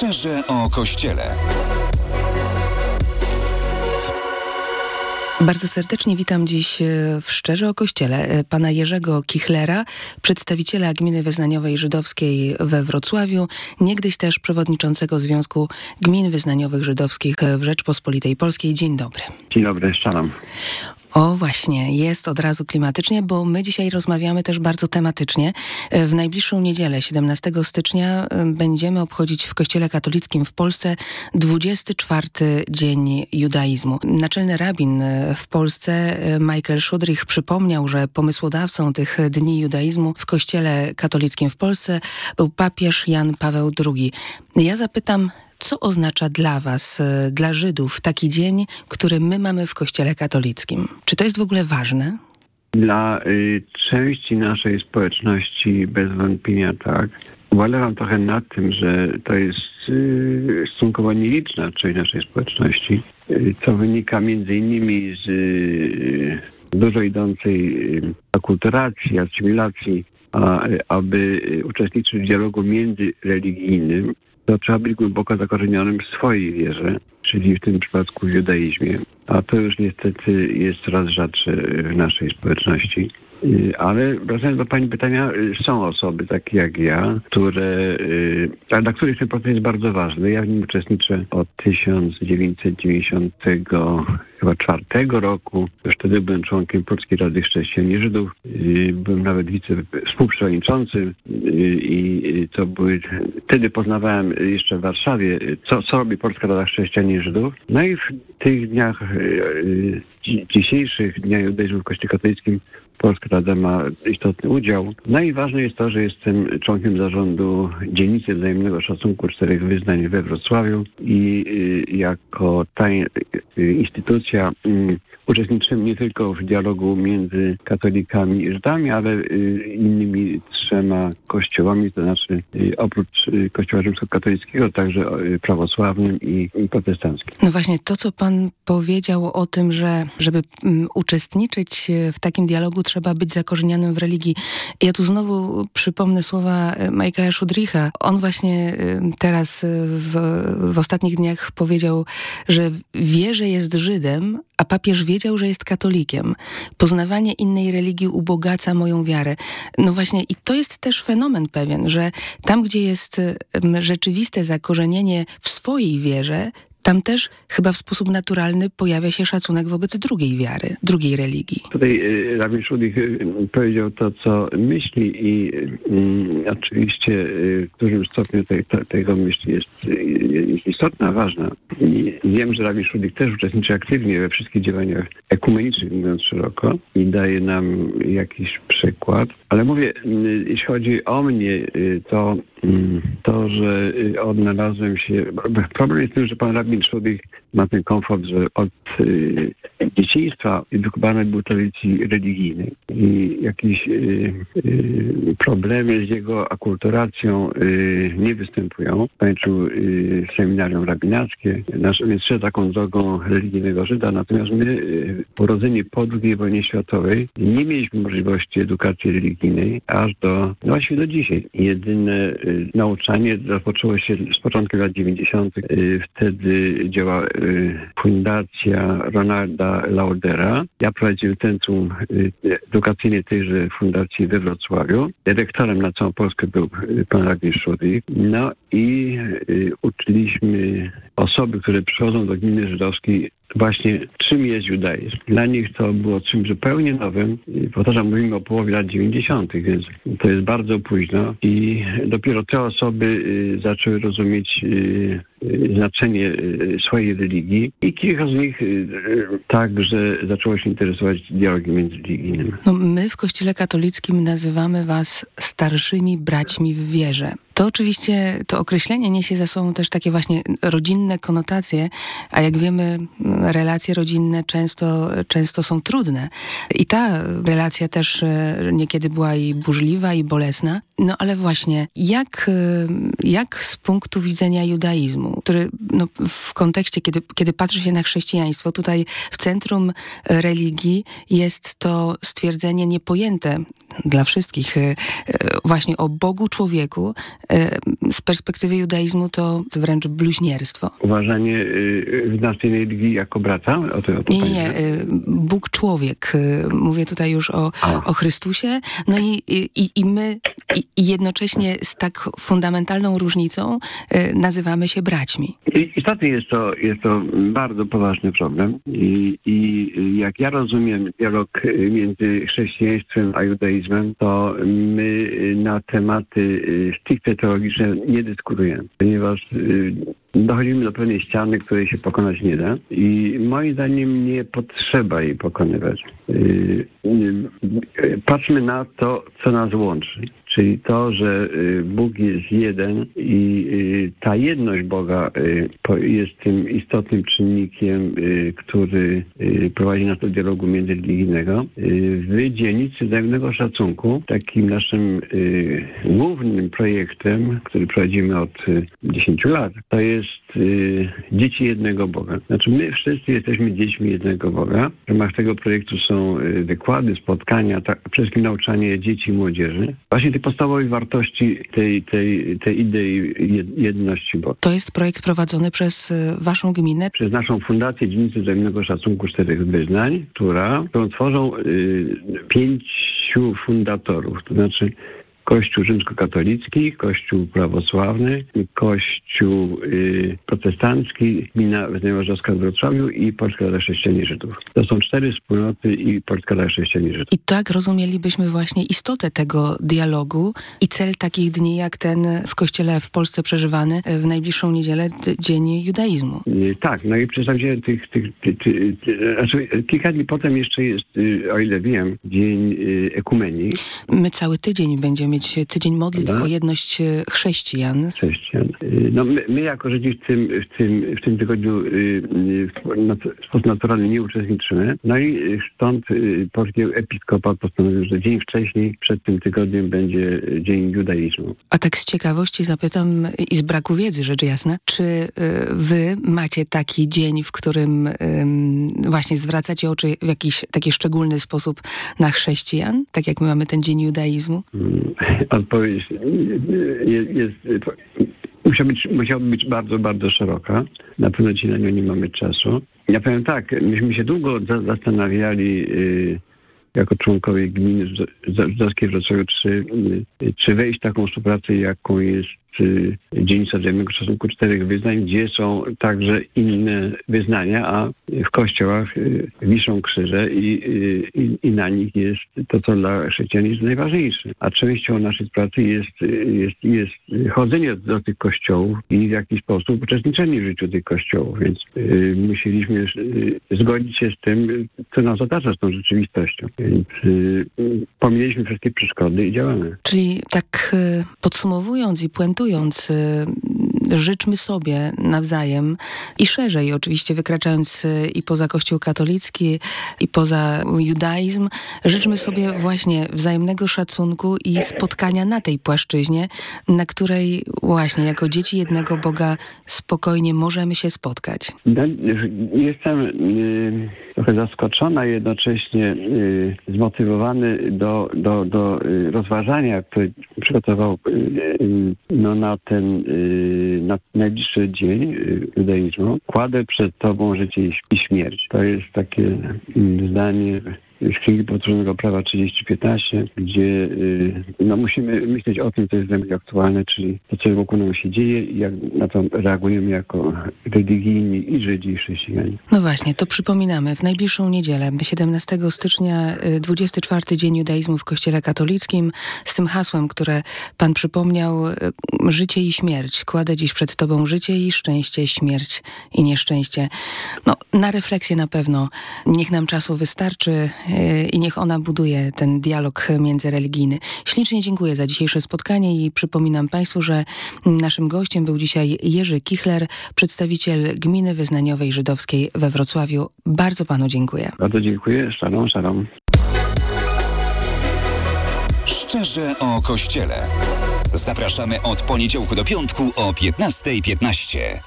Szczerze o Kościele. Bardzo serdecznie witam dziś w Szczerze o Kościele pana Jerzego Kichlera, przedstawiciela Gminy Wyznaniowej Żydowskiej we Wrocławiu, niegdyś też przewodniczącego Związku Gmin Wyznaniowych Żydowskich w Rzeczpospolitej Polskiej. Dzień dobry. Dzień dobry, szczeram. O właśnie, jest od razu klimatycznie, bo my dzisiaj rozmawiamy też bardzo tematycznie. W najbliższą niedzielę, 17 stycznia, będziemy obchodzić w Kościele katolickim w Polsce 24. Dzień judaizmu. Naczelny rabin w Polsce, Michael Schudrich, przypomniał, że pomysłodawcą tych dni judaizmu w Kościele katolickim w Polsce był papież Jan Paweł II. Ja zapytam, co oznacza dla was, dla Żydów, taki dzień, który my mamy w Kościele katolickim? Czy to jest w ogóle ważne? Dla części naszej społeczności bez wątpienia tak. Ubolewam trochę nad tym, że to jest stosunkowo nieliczna część naszej społeczności, co wynika między innymi z dużo idącej akulturacji, asymilacji, aby uczestniczyć w dialogu międzyreligijnym, to trzeba być głęboko zakorzenionym w swojej wierze, czyli w tym przypadku w judaizmie. A to już niestety jest coraz rzadsze w naszej społeczności. Ale wracając do pani pytania, są osoby takie jak ja, dla których ten proces jest bardzo ważny. Ja w nim uczestniczę od 1994 roku. Już wtedy byłem członkiem Polskiej Rady Chrześcijan i Żydów. Byłem nawet współprzewodniczącym i to wtedy poznawałem jeszcze w Warszawie, co robi Polska Rada Chrześcijan i Żydów. No i w tych dniach, dzisiejszych dniach judaizmu w Kościele katolickim, Polska Rada ma istotny udział. No i ważne jest to, że jestem członkiem zarządu Dzielnicy Wzajemnego Szacunku 4 Wyznań we Wrocławiu i jako ta instytucja uczestniczymy nie tylko w dialogu między katolikami i Żydami, ale innymi 3 kościołami, to znaczy oprócz Kościoła rzymskokatolickiego, także prawosławnym i protestanckim. No właśnie, to co pan powiedział o tym, że żeby uczestniczyć w takim dialogu trzeba być zakorzenionym w religii. Ja tu znowu przypomnę słowa Michaela Schudricha. On właśnie teraz w ostatnich dniach powiedział, że wie, że jest Żydem, a papież wiedział, że jest katolikiem. Poznawanie innej religii ubogaca moją wiarę. No właśnie, i to jest też fenomen pewien, że tam, gdzie jest rzeczywiste zakorzenienie w swojej wierze, tam też chyba w sposób naturalny pojawia się szacunek wobec drugiej wiary, drugiej religii. Tutaj rabin Schudrich powiedział to, co myśli i oczywiście w dużym stopniu tego myśli jest istotna, ważna. I wiem, że rabin Schudrich też uczestniczy aktywnie we wszystkich działaniach ekumenicznych, mówiąc szeroko, i daje nam jakiś przykład. Ale mówię, jeśli chodzi o mnie, to, że odnalazłem się... Problem jest w tym, że pan rabin Schudrich ma ten komfort, że od dzieciństwa edukowany był tradycji religijnej i jakieś problemy z jego akulturacją nie występują. Kończył seminarium rabinackie, więc szedł taką drogą religijnego Żyda, natomiast my, urodzeni po II wojnie światowej, nie mieliśmy możliwości edukacji religijnej aż właściwie do dzisiaj. Jedyne nauczanie rozpoczęło się z początku lat 90. Wtedy działa fundacja Ronalda Laudera. Ja prowadziłem centrum edukacyjne tejże fundacji we Wrocławiu. Dyrektorem na całą Polskę był pan rabin Schudrich. No i uczyliśmy osoby, które przychodzą do gminy żydowskiej, właśnie czym jest judaizm. Dla nich to było czymś zupełnie nowym. Powtarzam, mówimy o połowie lat 90., więc to jest bardzo późno i dopiero te osoby zaczęły rozumieć znaczenie swojej religii i kilka z nich także zaczęło się interesować dialogiem międzyreligijnym. No, my w Kościele katolickim nazywamy was starszymi braćmi w wierze. To oczywiście, to określenie niesie za sobą też takie właśnie rodzinne konotacje, a jak wiemy, relacje rodzinne często są trudne. I ta relacja też niekiedy była i burzliwa, i bolesna. No ale właśnie, jak z punktu widzenia judaizmu, który w kontekście, kiedy patrzy się na chrześcijaństwo, tutaj w centrum religii jest to stwierdzenie niepojęte dla wszystkich właśnie o Bogu człowieku, z perspektywy judaizmu to wręcz bluźnierstwo. Uważanie znacznej religii jako brata? Nie. Bóg człowiek. Mówię tutaj już o Chrystusie. No i my jednocześnie z tak fundamentalną różnicą nazywamy się braćmi. Istotnie jest to bardzo poważny problem i jak ja rozumiem dialog między chrześcijaństwem a judaizmem, to my na tematy stricte teologiczne nie dyskutujemy, ponieważ dochodzimy do pewnej ściany, której się pokonać nie da i moim zdaniem nie potrzeba jej pokonywać. Patrzmy na to, co nas łączy. Czyli to, że Bóg jest jeden i ta jedność Boga jest tym istotnym czynnikiem, który prowadzi nas do dialogu międzyreligijnego. W dzielnicy wzajemnego szacunku, takim naszym głównym projektem, który prowadzimy od 10 lat, to jest dzieci jednego Boga. Znaczy my wszyscy jesteśmy dziećmi jednego Boga. W ramach tego projektu są wykłady, spotkania, przede wszystkim nauczanie dzieci i młodzieży. Właśnie tej podstawowej wartości tej idei jedności Boga. To jest projekt prowadzony przez waszą gminę? Przez naszą Fundację Dzielnicy Wzajemnego Szacunku 4 Wyznań, którą tworzą 5 fundatorów, to znaczy Kościół rzymskokatolicki, Kościół prawosławny, Kościół protestancki, Gmina Wyznania-Łażdżowska w Wrocławiu i Polska dla Chrześcijan i Żydów. To są 4 wspólnoty i Polska dla Chrześcijan i Żydów. I tak rozumielibyśmy właśnie istotę tego dialogu i cel takich dni, jak ten w Kościele w Polsce przeżywany w najbliższą niedzielę, Dzień Judaizmu. Tak, no i przedstawiciele kilka dni potem jeszcze jest, o ile wiem, Dzień Ekumenii. My cały tydzień będziemy mieć tydzień modlitw o jedność chrześcijan. No my jako Żydzi w tym tygodniu w sposób naturalny nie uczestniczymy. No i stąd polski episkopat postanowił, że dzień wcześniej, przed tym tygodniem, będzie Dzień Judaizmu. A tak z ciekawości zapytam i z braku wiedzy, rzecz jasna, czy wy macie taki dzień, w którym właśnie zwracacie oczy w jakiś taki szczególny sposób na chrześcijan, tak jak my mamy ten Dzień Judaizmu? Odpowiedź musiałaby być bardzo, bardzo szeroka. Na pewno dzisiaj na nią nie mamy czasu. Ja powiem tak, myśmy się długo zastanawiali jako członkowie gminy żydowskiej w Wrocławiu, czy wejść w taką współpracę, jaką jest Dzielnica Wzajemnego Szacunku 4 Wyznań, gdzie są także inne wyznania, a w kościołach wiszą krzyże i na nich jest to, co dla chrześcijan jest najważniejsze. A częścią naszej pracy jest chodzenie do tych kościołów i w jakiś sposób uczestniczenie w życiu tych kościołów. Więc musieliśmy zgodzić się z tym, co nas otacza, z tą rzeczywistością. Więc pominęliśmy wszystkie przeszkody i działamy. Czyli tak podsumowując i puentując, życzmy sobie nawzajem i szerzej oczywiście wykraczając i poza Kościół katolicki i poza judaizm, życzmy sobie właśnie wzajemnego szacunku i spotkania na tej płaszczyźnie, na której właśnie jako dzieci jednego Boga spokojnie możemy się spotkać. Jestem trochę zaskoczona, jednocześnie zmotywowany do rozważania, które przygotował na najbliższy dzień judaizmu. Kładę przed tobą życie i śmierć. To jest takie zdanie z Księgi Powtórzonego Prawa 30:15, gdzie musimy myśleć o tym, co jest dla mnie aktualne, czyli to, co wokół nas się dzieje i jak na to reagujemy jako religijni i Żydzi i chrześcijanie. No właśnie, to przypominamy. W najbliższą niedzielę, 17 stycznia, 24. Dzień Judaizmu w Kościele Katolickim, z tym hasłem, które Pan przypomniał, życie i śmierć. Kładę dziś przed Tobą życie i szczęście, śmierć i nieszczęście. Na refleksję na pewno. Niech nam czasu wystarczy i niech ona buduje ten dialog międzyreligijny. Ślicznie dziękuję za dzisiejsze spotkanie i przypominam Państwu, że naszym gościem był dzisiaj Jerzy Kichler, przedstawiciel Gminy Wyznaniowej Żydowskiej we Wrocławiu. Bardzo Panu dziękuję. Bardzo dziękuję. Shalom. Szczerze o Kościele. Zapraszamy od poniedziałku do piątku o 15:15.